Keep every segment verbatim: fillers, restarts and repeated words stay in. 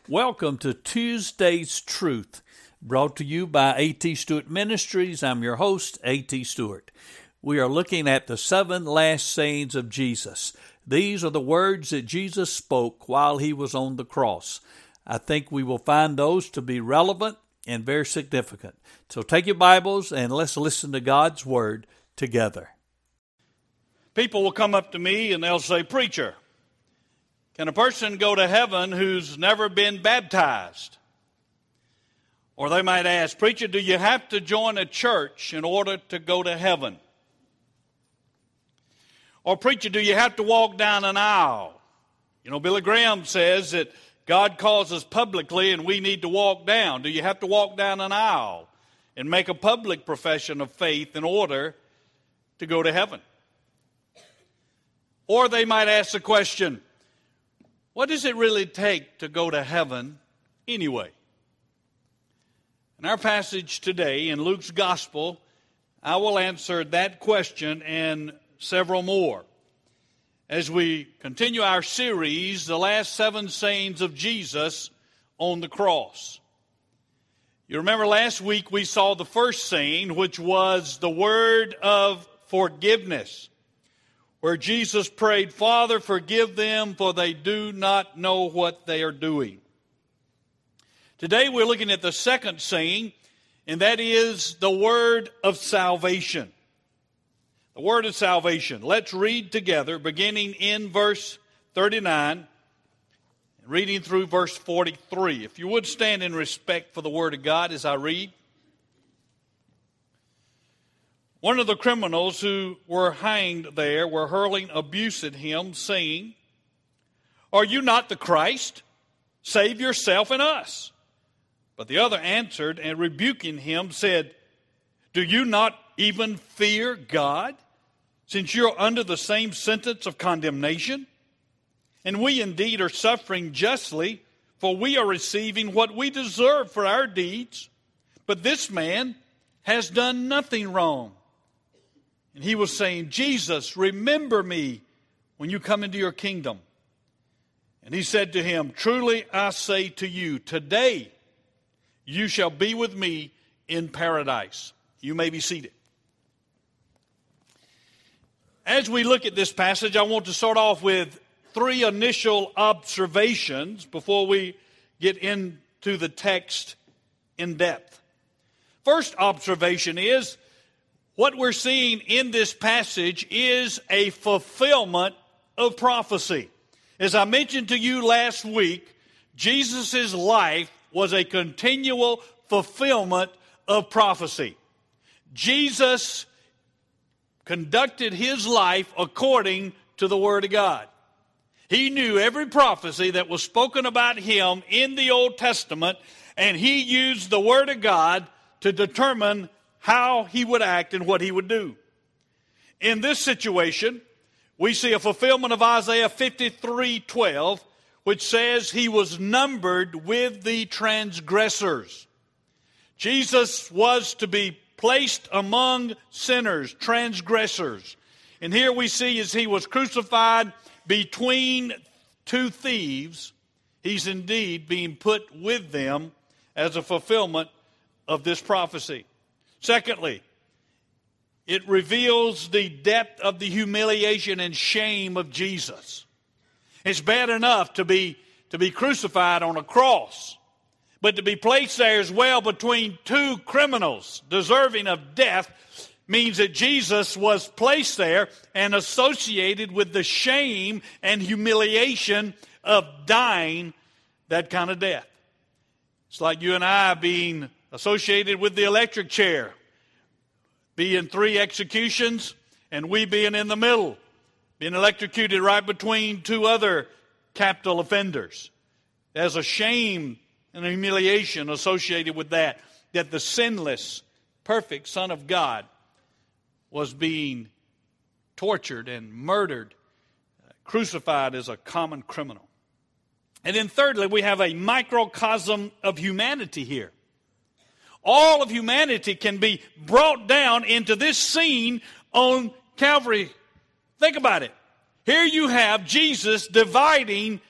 Welcome to Tuesday's Truth, brought to you by A T Stewart Ministries. I'm your host, A T Stewart. We are looking at the seven last sayings of Jesus. These are the words that Jesus spoke while he was on the cross. I think we will find those to be relevant and very significant. So take your Bibles and let's listen to God's Word together. People will come up to me and they'll say, "Preacher, can a person go to heaven who's never been baptized?" Or they might ask, "Preacher, do you have to join a church in order to go to heaven?" Or, "Preacher, do you have to walk down an aisle?" You know, Billy Graham says that God calls us publicly and we need to walk down. Do you have to walk down an aisle and make a public profession of faith in order to go to heaven? Or they might ask the question, what does it really take to go to heaven anyway? In our passage today in Luke's Gospel, I will answer that question and several more as we continue our series, The Last Seven Sayings of Jesus on the Cross. You remember last week we saw the first saying, which was the word of forgiveness, where Jesus prayed, "Father, forgive them, for they do not know what they are doing." Today we're looking at the second saying, and that is the word of salvation. The word of salvation. Let's read together, beginning in verse thirty-nine, reading through verse forty-three. If you would stand in respect for the word of God as I read. One of the criminals who were hanged there were hurling abuse at him, saying, "Are you not the Christ? Save yourself and us." But the other answered and rebuking him said, "Do you not even fear God, since you're under the same sentence of condemnation? And we indeed are suffering justly, for we are receiving what we deserve for our deeds. But this man has done nothing wrong." And he was saying, "Jesus, remember me when you come into your kingdom." And he said to him, "Truly I say to you, today you shall be with me in paradise." You may be seated. As we look at this passage, I want to start off with three initial observations before we get into the text in depth. First observation is, what we're seeing in this passage is a fulfillment of prophecy. As I mentioned to you last week, Jesus' life was a continual fulfillment of prophecy. Jesus conducted his life according to the Word of God. He knew every prophecy that was spoken about him in the Old Testament, and he used the Word of God to determine how he would act and what he would do. In this situation, we see a fulfillment of Isaiah fifty-three twelve, which says he was numbered with the transgressors. Jesus was to be placed among sinners, transgressors. And here we see as he was crucified between two thieves, he's indeed being put with them as a fulfillment of this prophecy. Secondly, it reveals the depth of the humiliation and shame of Jesus. It's bad enough to be, to be crucified on a cross, but to be placed there as well between two criminals deserving of death means that Jesus was placed there and associated with the shame and humiliation of dying that kind of death. It's like you and I being associated with the electric chair, being three executions, and we being in the middle, being electrocuted right between two other capital offenders. There's a shame and a humiliation associated with that, that the sinless, perfect Son of God was being tortured and murdered, crucified as a common criminal. And then thirdly, we have a microcosm of humanity here. All of humanity can be brought down into this scene on Calvary. Think about it. Here you have Jesus dividing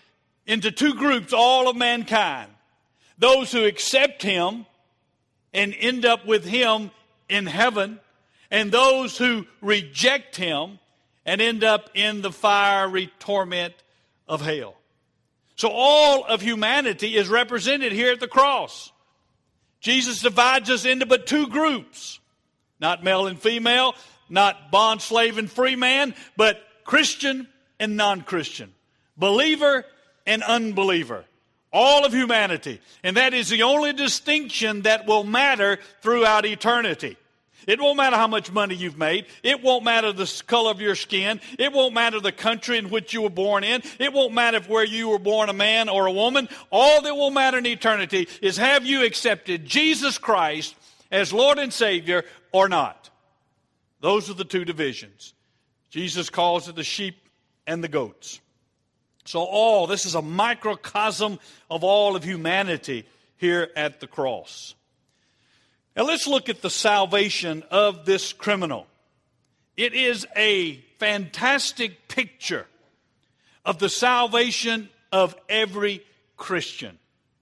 into two groups, all of mankind. Those who accept him and end up with him in heaven, and those who reject him and end up in the fiery torment of hell. So all of humanity is represented here at the cross. Jesus divides us into but two groups. Not male and female, not bond, slave, and free man, but Christian and non-Christian. Believer and unbeliever. All of humanity. And that is the only distinction that will matter throughout eternity. It won't matter how much money you've made. It won't matter the color of your skin. It won't matter the country in which you were born in. It won't matter if where you were born a man or a woman. All that will matter in eternity is have you accepted Jesus Christ as Lord and Savior or not. Those are the two divisions. Jesus calls it the sheep and the goats. So all, this is a microcosm of all of humanity here at the cross. Now let's look at the salvation of this criminal. It is a fantastic picture of the salvation of every Christian.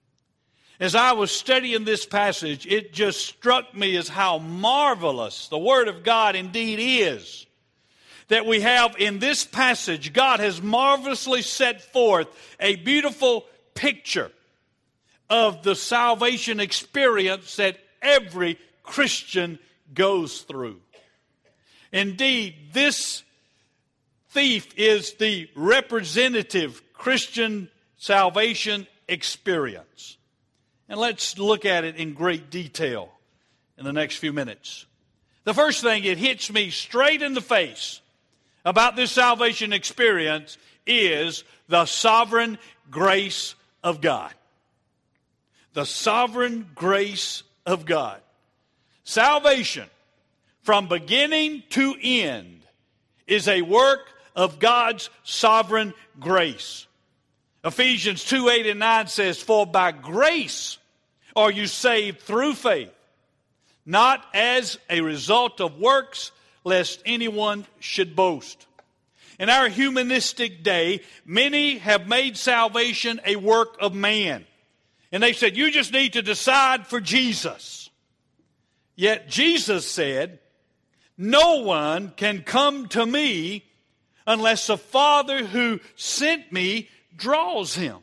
As I was studying this passage, it just struck me as how marvelous the Word of God indeed is. That we have in this passage, God has marvelously set forth a beautiful picture of the salvation experience that every Christian goes through. Indeed, this thief is the representative Christian salvation experience. And let's look at it in great detail in the next few minutes. The first thing, it hits me straight in the face about this salvation experience is the sovereign grace of God. The sovereign grace of God. Salvation, from beginning to end, is a work of God's sovereign grace. Ephesians two, eight and nine says, "For by grace are you saved through faith, not as a result of works, lest anyone should boast." In our humanistic day, many have made salvation a work of man. And they said, you just need to decide for Jesus. Yet Jesus said, no one can come to me unless the Father who sent me draws him.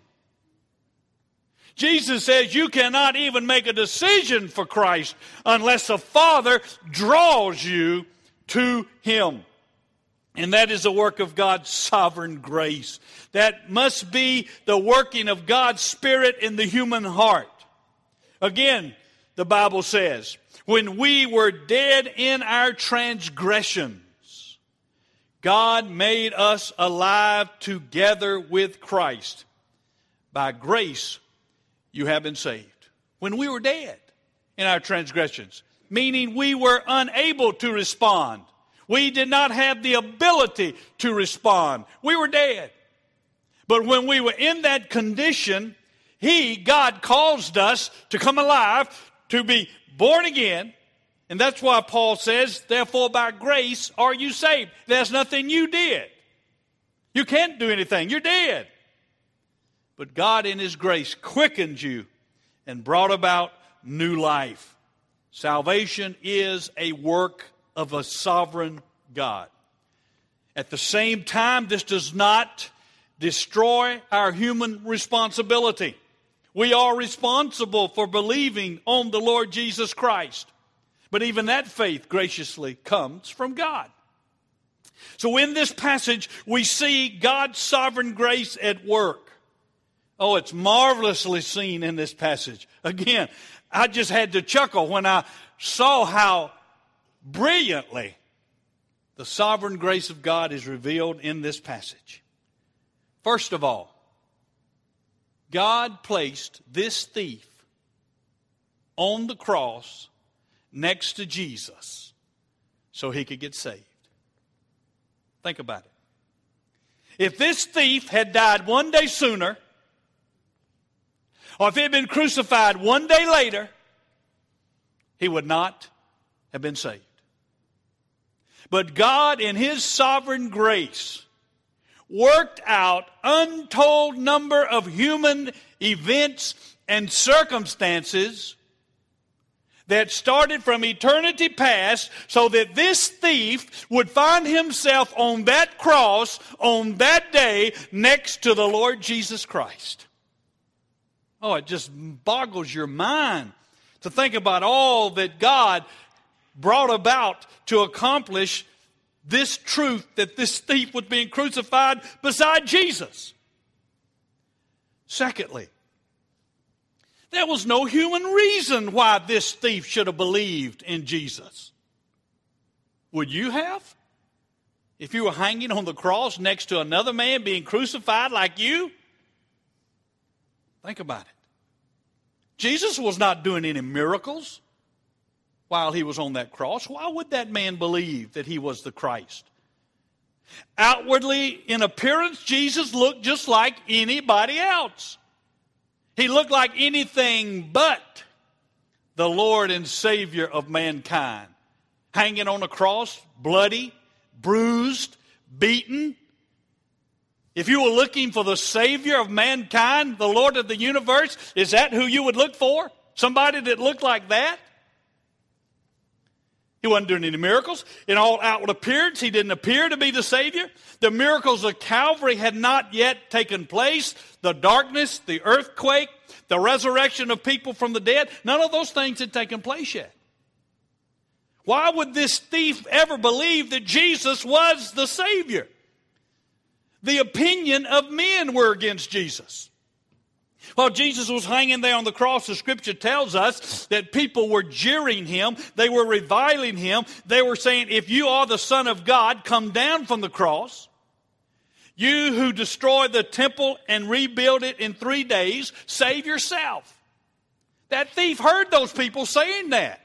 Jesus says you cannot even make a decision for Christ unless the Father draws you to him. And that is the work of God's sovereign grace. That must be the working of God's Spirit in the human heart. Again, the Bible says, when we were dead in our transgressions, God made us alive together with Christ. By grace, you have been saved. When we were dead in our transgressions, meaning we were unable to respond. We did not have the ability to respond. We were dead. But when we were in that condition, He, God, caused us to come alive, to be born again. And that's why Paul says, therefore by grace are you saved. There's nothing you did. You can't do anything. You're dead. But God in His grace quickened you and brought about new life. Salvation is a work of a sovereign God. At the same time, this does not destroy our human responsibility. We are responsible for believing on the Lord Jesus Christ. But even that faith graciously comes from God. So in this passage, we see God's sovereign grace at work. Oh, it's marvelously seen in this passage. Again, I just had to chuckle when I saw how brilliantly the sovereign grace of God is revealed in this passage. First of all, God placed this thief on the cross next to Jesus so he could get saved. Think about it. If this thief had died one day sooner, or if he had been crucified one day later, he would not have been saved. But God, in His sovereign grace, worked out untold number of human events and circumstances that started from eternity past so that this thief would find himself on that cross on that day next to the Lord Jesus Christ. Oh, it just boggles your mind to think about all that God brought about to accomplish this truth that this thief was being crucified beside Jesus. Secondly, there was no human reason why this thief should have believed in Jesus. Would you have? If you were hanging on the cross next to another man being crucified like you? Think about it. Jesus was not doing any miracles while he was on that cross. Why would that man believe that he was the Christ? Outwardly, in appearance, Jesus looked just like anybody else. He looked like anything but the Lord and Savior of mankind. Hanging on a cross, bloody, bruised, beaten. If you were looking for the Savior of mankind, the Lord of the universe, is that who you would look for? Somebody that looked like that? He wasn't doing any miracles. In all outward appearance, he didn't appear to be the Savior. The miracles of Calvary had not yet taken place. The darkness, the earthquake, the resurrection of people from the dead, none of those things had taken place yet. Why would this thief ever believe that Jesus was the Savior? The opinion of men were against Jesus. While Jesus was hanging there on the cross, the Scripture tells us that people were jeering him. They were reviling him. They were saying, if you are the Son of God, come down from the cross. You who destroyed the temple and rebuild it in three days, save yourself. That thief heard those people saying that.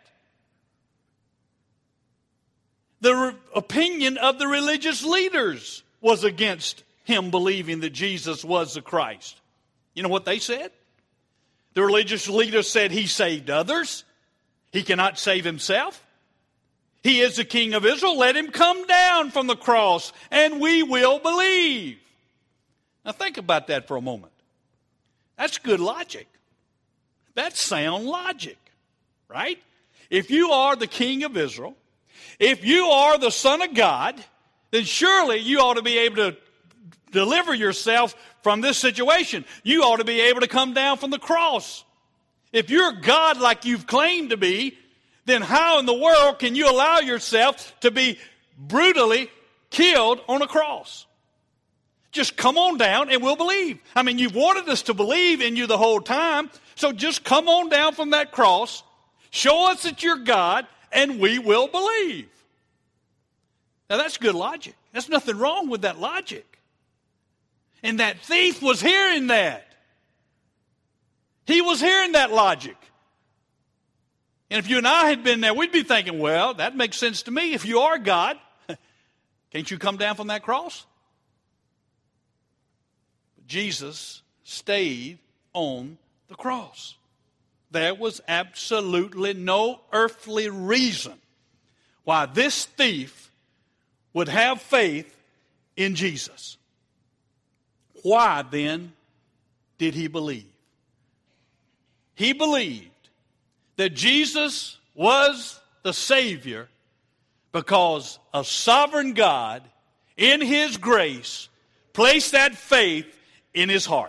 The re- opinion of the religious leaders was against him believing that Jesus was the Christ. You know what they said? The religious leaders said he saved others. He cannot save himself. He is the King of Israel. Let him come down from the cross and we will believe. Now think about that for a moment. That's good logic. That's sound logic, right? If you are the King of Israel, if you are the Son of God, then surely you ought to be able to deliver yourself from this situation. You ought to be able to come down from the cross. If you're God like you've claimed to be, then how in the world can you allow yourself to be brutally killed on a cross? Just come on down and we'll believe. I mean, you've wanted us to believe in you the whole time, so just come on down from that cross, show us that you're God, and we will believe. Now that's good logic. There's nothing wrong with that logic. And that thief was hearing that. He was hearing that logic. And if you and I had been there, we'd be thinking, well, that makes sense to me. If you are God, can't you come down from that cross? But Jesus stayed on the cross. There was absolutely no earthly reason why this thief would have faith in Jesus. Why then did he believe? He believed that Jesus was the Savior because a sovereign God, in His grace, placed that faith in his heart.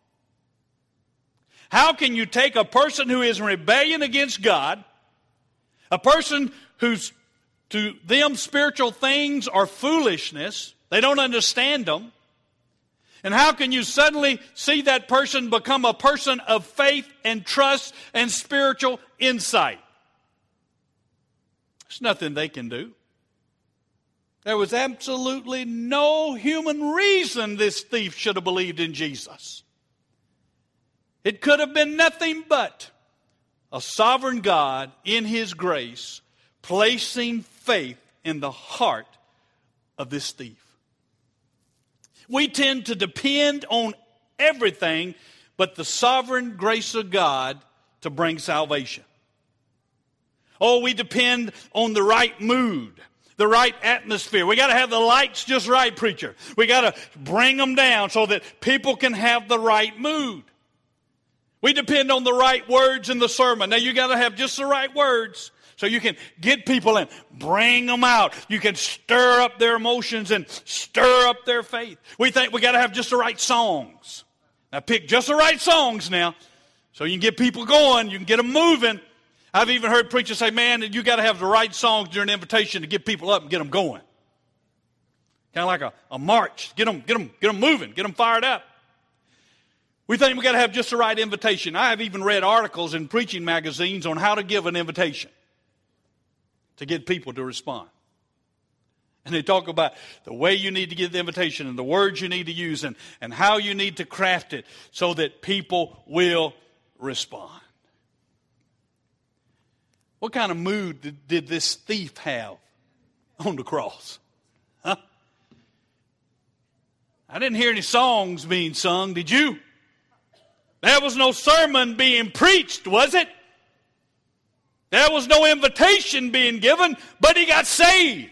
How can you take a person who is in rebellion against God, a person who's, to them, spiritual things are foolishness, they don't understand them, and how can you suddenly see that person become a person of faith and trust and spiritual insight? There's nothing they can do. There was absolutely no human reason this thief should have believed in Jesus. It could have been nothing but a sovereign God in His grace placing faith in the heart of this thief. We tend to depend on everything but the sovereign grace of God to bring salvation. Oh, we depend on the right mood, The right atmosphere. We got to have the lights just right, preacher. We got to bring them down so that people can have the right mood. We depend on the right words in the sermon. Now you got to have just the right words so you can get people in, bring them out. You can stir up their emotions and stir up their faith. We think we got to have just the right songs. Now pick just the right songs now so you can get people going, you can get them moving. I've even heard preachers say, man, you got to have the right songs during the invitation to get people up and get them going. Kind of like a, a march. Get them, get them, get them moving, get them fired up. We think we got to have just the right invitation. I have even read articles in preaching magazines on how to give an invitation to get people to respond. And they talk about the way you need to give the invitation and the words you need to use and, and how you need to craft it so that people will respond. What kind of mood did, did this thief have on the cross? Huh? I didn't hear any songs being sung, did you? There was no sermon being preached, was it? There was no invitation being given, but he got saved.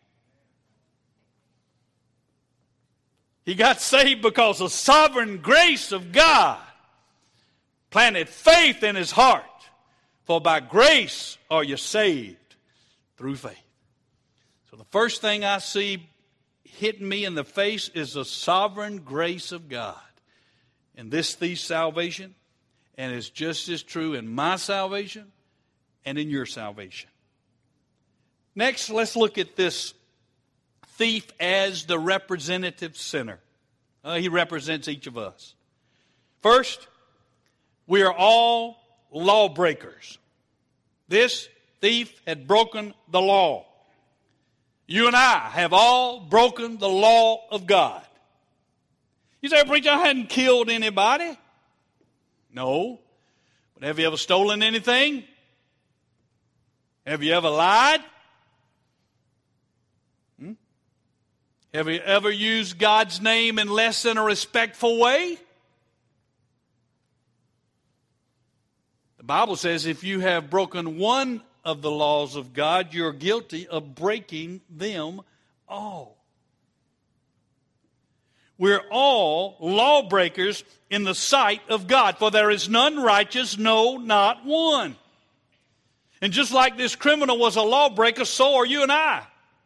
He got saved because the sovereign grace of God planted faith in his heart. For by grace are you saved through faith. So the first thing I see hitting me in the face is the sovereign grace of God in this thief's salvation. And it's just as true in my salvation and in your salvation. Next, let's look at this thief as the representative sinner. Uh, he represents each of us. First, we are all lawbreakers. This thief had broken the law. You and I have all broken the law of God. You say, preacher, I hadn't killed anybody. No. But have you ever stolen anything? Have you ever lied? Hmm? Have you ever used God's name in less than a respectful way? The Bible says if you have broken one of the laws of God, you're guilty of breaking them all. We're all lawbreakers in the sight of God, for there is none righteous, no, not one. And just like this criminal was a lawbreaker, so are you and I.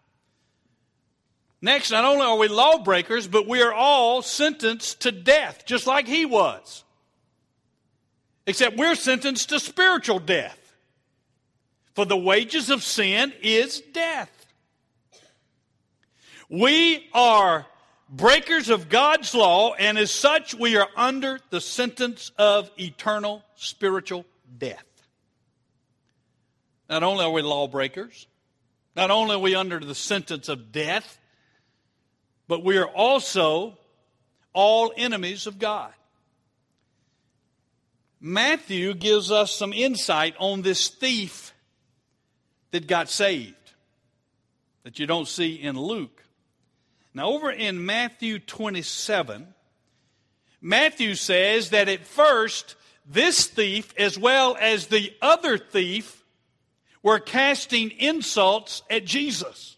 Next, not only are we lawbreakers, but we are all sentenced to death, just like he was. Except we're sentenced to spiritual death. For the wages of sin is death. We are breakers of God's law, and as such, we are under the sentence of eternal spiritual death. Not only are we lawbreakers, not only are we under the sentence of death, but we are also all enemies of God. Matthew gives us some insight on this thief that got saved that you don't see in Luke. Now, over in Matthew twenty-seven, Matthew says that at first, this thief, as well as the other thief, were casting insults at Jesus.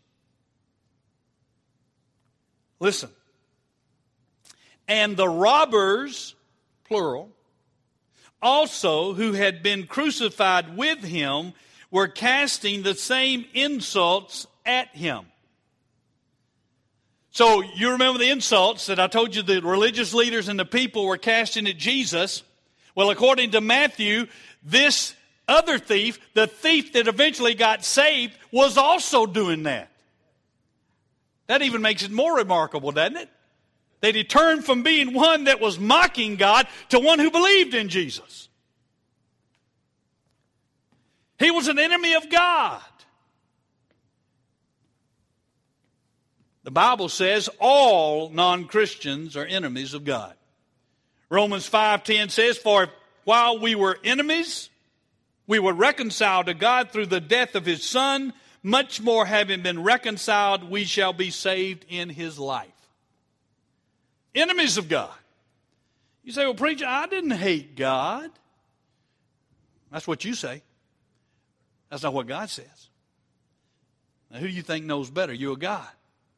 Listen. And the robbers, plural, also who had been crucified with him, were casting the same insults at him. So you remember the insults that I told you the religious leaders and the people were casting at Jesus? Well, according to Matthew, this other thief, the thief that eventually got saved, was also doing that. That even makes it more remarkable, doesn't it? That he turned from being one that was mocking God to one who believed in Jesus. He was an enemy of God. The Bible says all non-Christians are enemies of God. Romans five ten says, for while we were enemies, we were reconciled to God through the death of his Son. Much more having been reconciled, we shall be saved in his life. Enemies of God. You say, well, preacher, I didn't hate God. That's what you say. That's not what God says. Now, who do you think knows better, you or God?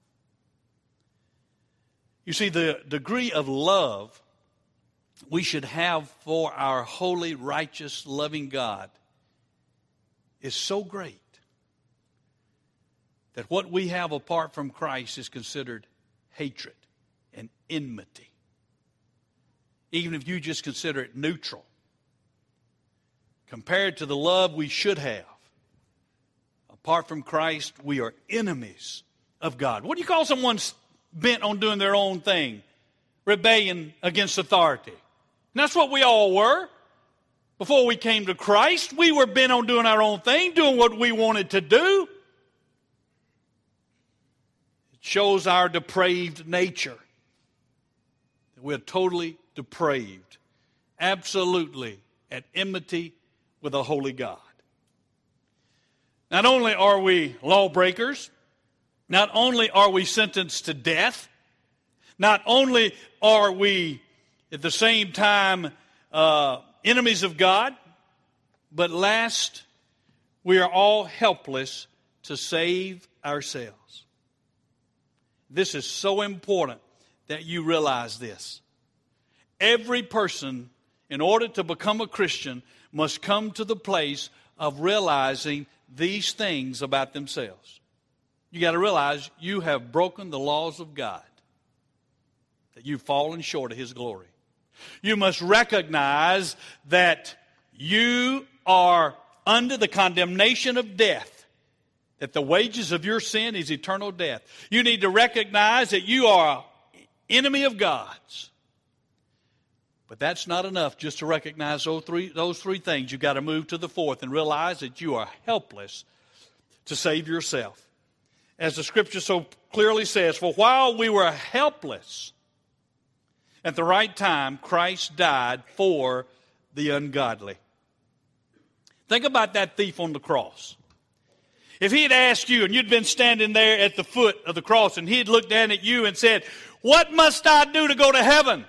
You see, the degree of love we should have for our holy, righteous, loving God is so great that what we have apart from Christ is considered hatred and enmity. Even if you just consider it neutral. Compared to the love we should have, apart from Christ, we are enemies of God. What do you call someone bent on doing their own thing? Rebellion against authority. And that's what we all were. Before we came to Christ, we were bent on doing our own thing, doing what we wanted to do. It shows our depraved nature. We're totally depraved. Absolutely at enmity with a holy God. Not only are we lawbreakers, not only are we sentenced to death, not only are we at the same time uh, enemies of God, but last, we are all helpless to save ourselves. This is so important that you realize this. Every person, in order to become a Christian, must come to the place of realizing these things about themselves. You got to realize you have broken the laws of God, that you've fallen short of His glory. You must recognize that you are under the condemnation of death, that the wages of your sin is eternal death. You need to recognize that you are an enemy of God's. But that's not enough just to recognize those three, those three things. You've got to move to the fourth and realize that you are helpless to save yourself. As the Scripture so clearly says, for while we were helpless, at the right time, Christ died for the ungodly. Think about that thief on the cross. If he had asked you and you'd been standing there at the foot of the cross and he had looked down at you and said, what must I do to go to heaven?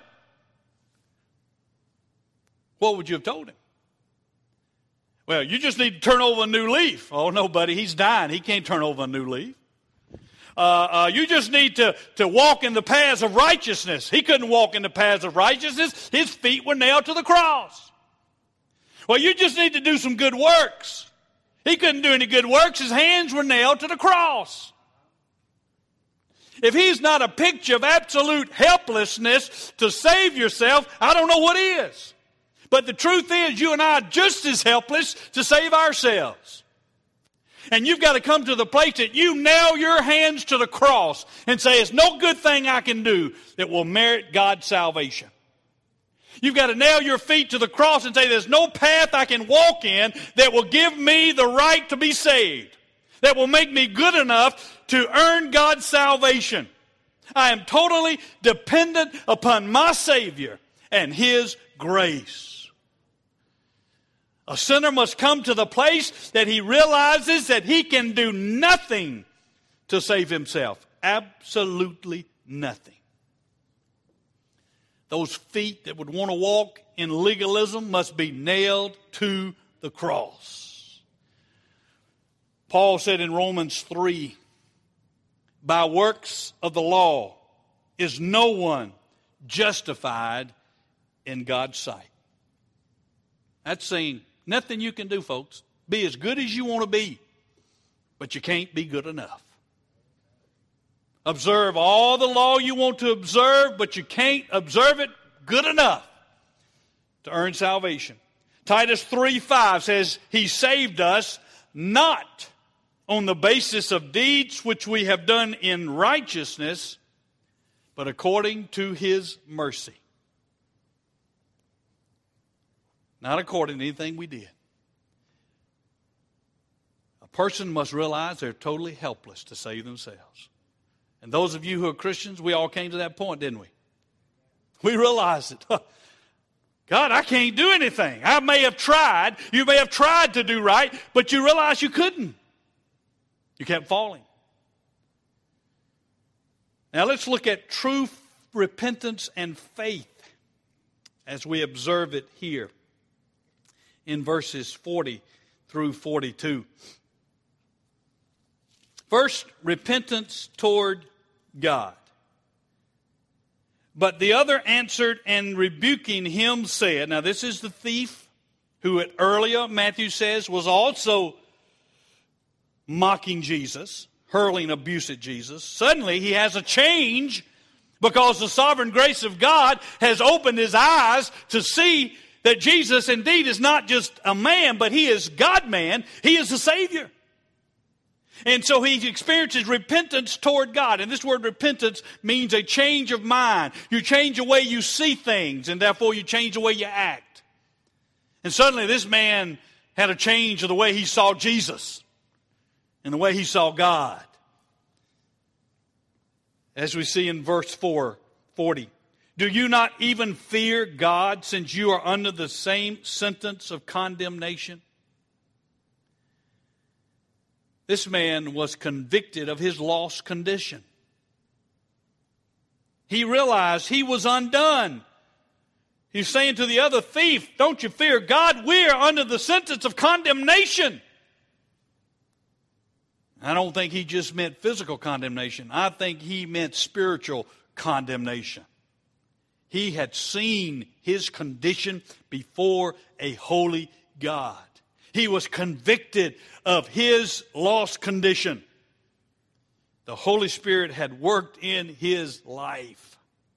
What would you have told him? Well, you just need to turn over a new leaf. Oh, no, buddy, he's dying. He can't turn over a new leaf. Uh, uh, you just need to, to walk in the paths of righteousness. He couldn't walk in the paths of righteousness. His feet were nailed to the cross. Well, you just need to do some good works. He couldn't do any good works. His hands were nailed to the cross. If he's not a picture of absolute helplessness to save yourself, I don't know what is. But the truth is, you and I are just as helpless to save ourselves. And you've got to come to the place that you nail your hands to the cross and say, it's no good thing I can do that will merit God's salvation. You've got to nail your feet to the cross and say, there's no path I can walk in that will give me the right to be saved, that will make me good enough to earn God's salvation. I am totally dependent upon my Savior and His grace. A sinner must come to the place that he realizes that he can do nothing to save himself. Absolutely nothing. Those feet that would want to walk in legalism must be nailed to the cross. Paul said in Romans three, by works of the law is no one justified in God's sight. That's saying nothing you can do, folks. Be as good as you want to be, but you can't be good enough. Observe all the law you want to observe, but you can't observe it good enough to earn salvation. Titus three five says, He saved us not on the basis of deeds which we have done in righteousness, but according to His mercy. Not according to anything we did. A person must realize they're totally helpless to save themselves. And those of you who are Christians, we all came to that point, didn't we? We realized it. God, I can't do anything. I may have tried. You may have tried to do right, but you realize you couldn't. You kept falling. Now let's look at true repentance and faith as we observe it here in verses forty through forty-two. First, repentance toward God. But the other answered and rebuking him said, now this is the thief who at earlier, Matthew says, was also mocking Jesus, hurling abuse at Jesus. Suddenly he has a change because the sovereign grace of God has opened his eyes to see that Jesus indeed is not just a man, but he is God-man. He is the Savior. And so he experiences repentance toward God. And this word repentance means a change of mind. You change the way you see things, and therefore you change the way you act. And suddenly this man had a change of the way he saw Jesus and the way he saw God. As we see in verse four forty, do you not even fear God, since you are under the same sentence of condemnation? This man was convicted of his lost condition. He realized he was undone. He's saying to the other thief, don't you fear God? We're under the sentence of condemnation. I don't think he just meant physical condemnation. I think he meant spiritual condemnation. He had seen his condition before a holy God. He was convicted of his lost condition. The Holy Spirit had worked in his life.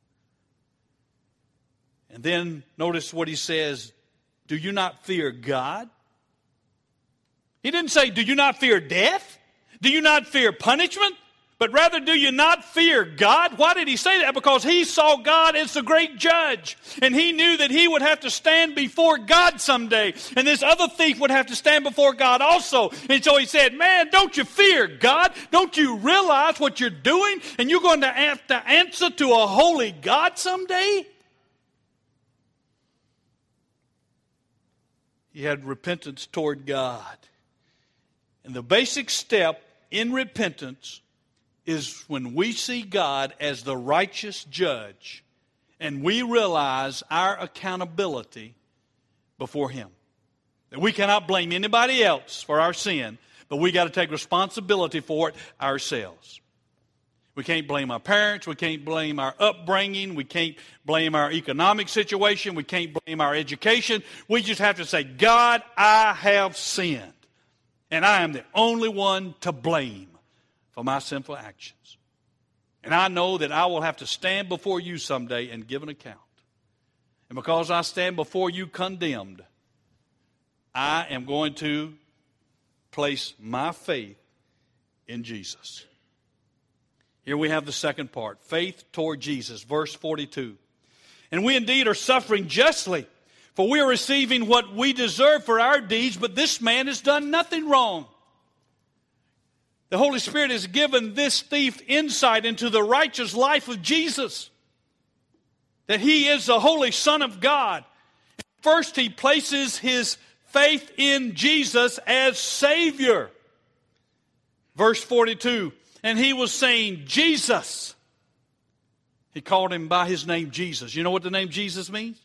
And then notice what he says, do you not fear God? He didn't say, do you not fear death? Do you not fear punishment? But rather, do you not fear God? Why did he say that? Because he saw God as the great judge. And he knew that he would have to stand before God someday. And this other thief would have to stand before God also. And so he said, man, don't you fear God? Don't you realize what you're doing? And you're going to have to answer to a holy God someday? He had repentance toward God. And the basic step in repentance is when we see God as the righteous judge and we realize our accountability before Him. That we cannot blame anybody else for our sin, but we got to take responsibility for it ourselves. We can't blame our parents. We can't blame our upbringing. We can't blame our economic situation. We can't blame our education. We just have to say, God, I have sinned. And I am the only one to blame for my sinful actions. And I know that I will have to stand before you someday and give an account. And because I stand before you condemned, I am going to place my faith in Jesus. Here we have the second part, faith toward Jesus, verse forty-two. And we indeed are suffering justly, for we are receiving what we deserve for our deeds, but this man has done nothing wrong. The Holy Spirit has given this thief insight into the righteous life of Jesus, that He is the Holy Son of God. First, he places his faith in Jesus as Savior. Verse forty-two, and he was saying, Jesus. He called him by his name, Jesus. You know what the name Jesus means?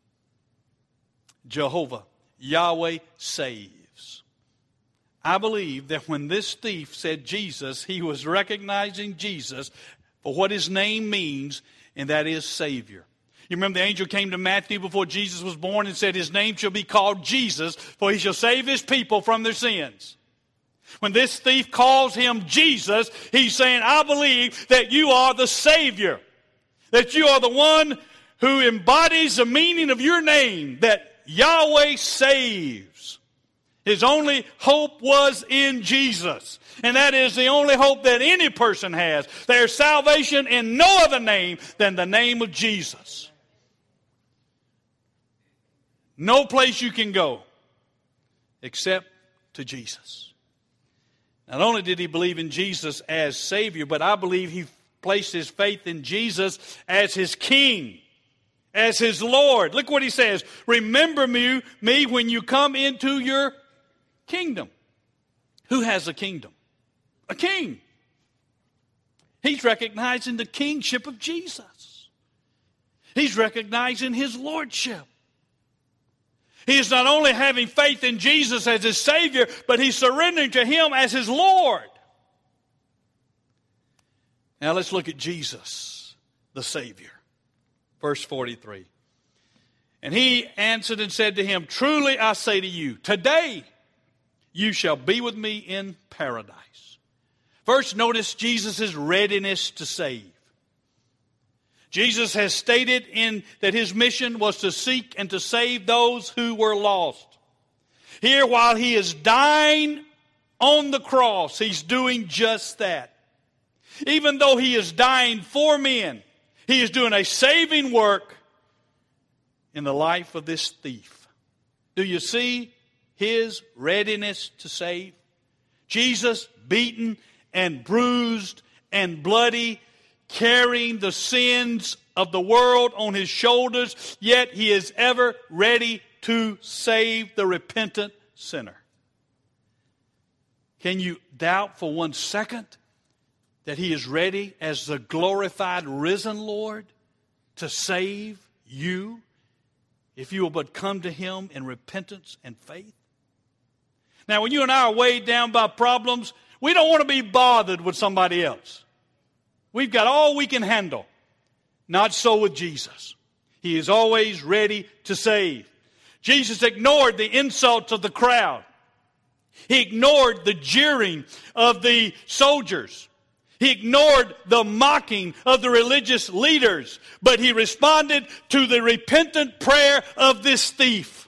Jehovah, Yahweh saves. I believe that when this thief said Jesus, he was recognizing Jesus for what his name means, and that is Savior. You remember the angel came to Matthew before Jesus was born and said, his name shall be called Jesus, for he shall save his people from their sins. When this thief calls him Jesus, he's saying, I believe that you are the Savior, that you are the one who embodies the meaning of your name, that Yahweh saves. His only hope was in Jesus. And that is the only hope that any person has. There's salvation in no other name than the name of Jesus. No place you can go except to Jesus. Not only did he believe in Jesus as Savior, but I believe he placed his faith in Jesus as his King, as his Lord. Look what he says. Remember me, me when you come into your kingdom. Who has a kingdom? A king. He's recognizing the kingship of Jesus. He's recognizing his lordship. He is not only having faith in Jesus as his Savior, but he's surrendering to him as his Lord. Now let's look at Jesus, the Savior. Verse forty-three. And he answered and said to him, truly I say to you, today you shall be with me in paradise. First, notice Jesus' readiness to save. Jesus has stated in that his mission was to seek and to save those who were lost. Here, while he is dying on the cross, he's doing just that. Even though he is dying for men, he is doing a saving work in the life of this thief. Do you see his readiness to save? Jesus, beaten and bruised and bloody, carrying the sins of the world on his shoulders, yet he is ever ready to save the repentant sinner. Can you doubt for one second that he is ready as the glorified risen Lord to save you if you will but come to him in repentance and faith? Now, when you and I are weighed down by problems, we don't want to be bothered with somebody else. We've got all we can handle. Not so with Jesus. He is always ready to save. Jesus ignored the insults of the crowd. He ignored the jeering of the soldiers. He ignored the mocking of the religious leaders. But he responded to the repentant prayer of this thief.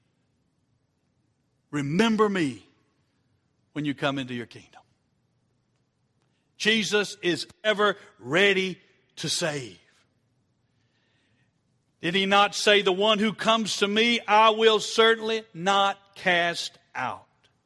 Remember me when you come into your kingdom. Jesus is ever ready to save. Did he not say, the one who comes to me, I will certainly not cast out?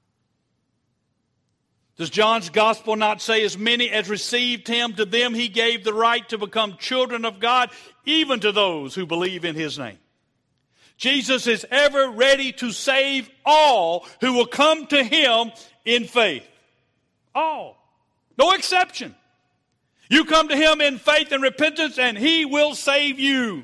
Does John's gospel not say, as many as received him, to them he gave the right to become children of God, even to those who believe in his name? Jesus is ever ready to save all who will come to him in faith. All. No exception. You come to him in faith and repentance, and he will save you.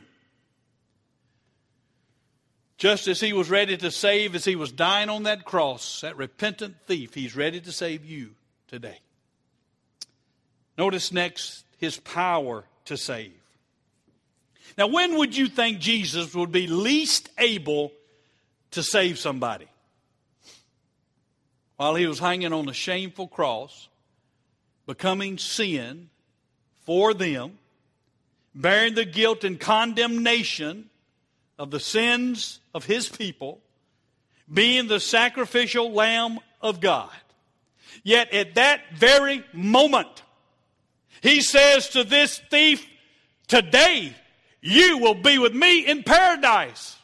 Just as he was ready to save as he was dying on that cross, that repentant thief, he's ready to save you today. Notice next his power to save. Now, when would you think Jesus would be least able to save somebody? While he was hanging on a shameful cross, becoming sin for them, bearing the guilt and condemnation of the sins of his people, being the sacrificial Lamb of God. Yet at that very moment, he says to this thief, today you will be with me in paradise.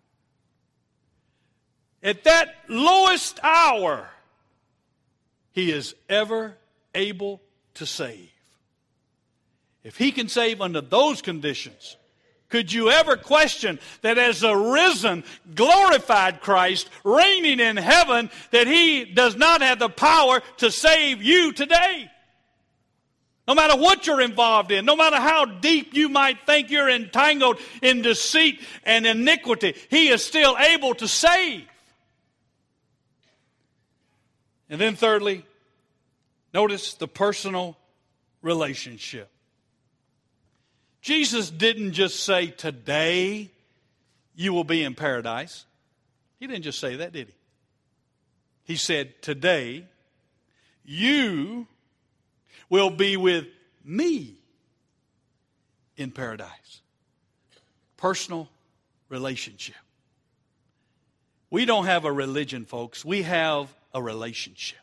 At that lowest hour, he is ever able to save. If he can save under those conditions, could you ever question that as a risen, glorified Christ reigning in heaven, that he does not have the power to save you today? No matter what you're involved in, no matter how deep you might think you're entangled in deceit and iniquity, he is still able to save. And then thirdly, notice the personal relationship. Jesus didn't just say, today you will be in paradise. He didn't just say that, did he? He said, today you will be with me in paradise. Personal relationship. We don't have a religion, folks. We have a relationship.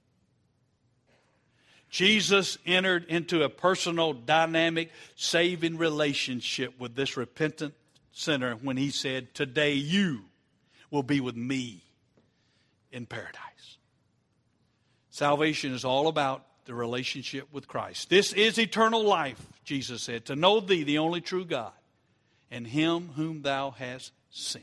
Jesus entered into a personal, dynamic, saving relationship with this repentant sinner when he said, today you will be with me in paradise. Salvation is all about the relationship with Christ. This is eternal life, Jesus said, to know thee, the only true God, and him whom thou hast sent.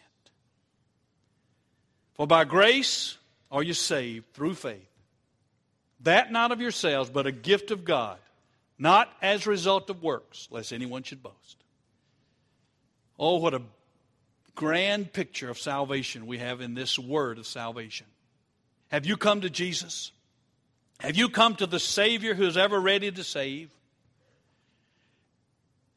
For by grace are you saved through faith. That not of yourselves, but a gift of God, not as a result of works, lest anyone should boast. Oh, what a grand picture of salvation we have in this word of salvation. Have you come to Jesus? Have you come to the Savior who is ever ready to save?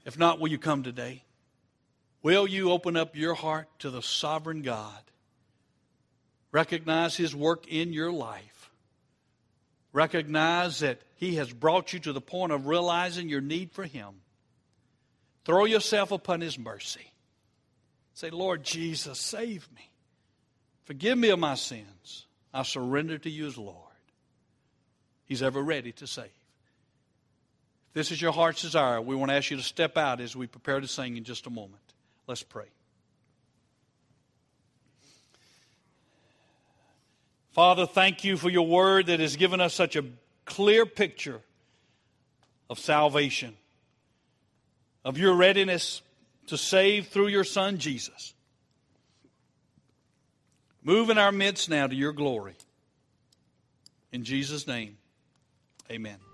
If not, will you come today? Will you open up your heart to the sovereign God? Recognize His work in your life. Recognize that He has brought you to the point of realizing your need for Him. Throw yourself upon His mercy. Say, Lord Jesus, save me. Forgive me of my sins. I surrender to you as Lord. He's ever ready to save. If this is your heart's desire, we want to ask you to step out as we prepare to sing in just a moment. Let's pray. Father, thank you for your word that has given us such a clear picture of salvation, of your readiness to save through your Son, Jesus. Move in our midst now to your glory. In Jesus' name, amen.